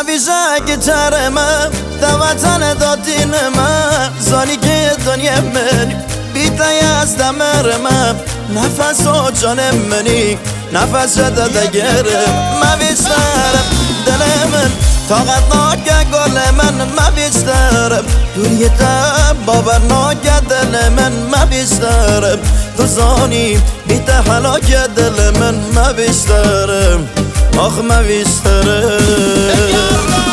ویژه گترم دواتن دادین من زانی که دنیا منی بیتای از دمرم نفس و جان منی نفس جدد گرم ما بیشترم دل من طاقت ناکه گل من ما بیشترم دوریت باور ناکه دل من ما بیشترم تو زانی بیت حلاک دل من ما بیشترم آخ ما بیشترم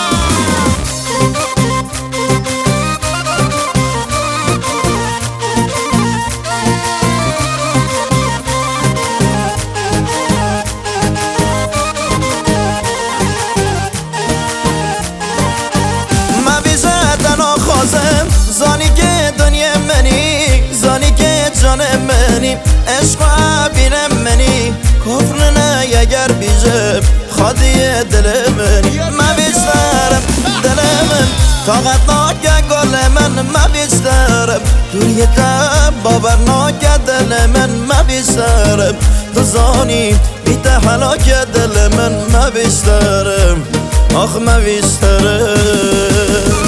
زانی که دنیا منی زانی که جان منی عشق و بینم منی کفر نه اگر بیجم خادی دل منی ما بیشترم دل من طاقت ناکه گل من ما بیشترم دوریت باور ناکه دل من ما بیشترم تو زانی بیت حلاک دل من ما بیشترم آخ ما بیشترم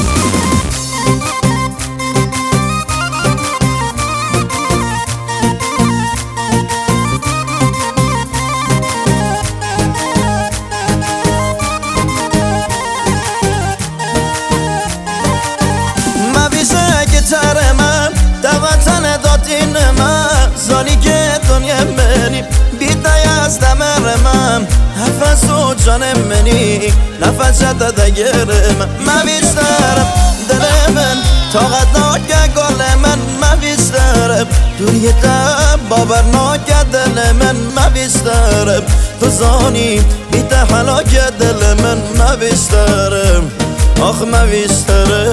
دواتن دادین من زانی که دنیا منی بیتای از دمرم نفس و جان منی نفس جدد گرم ما بیشترم دل من طاقت ناکه گل من ما بیشترم دوریت باور ناکه دل من ما بیشترم تو زانی بیت حلاک دل من ما بیشترم آخ ما بیشترم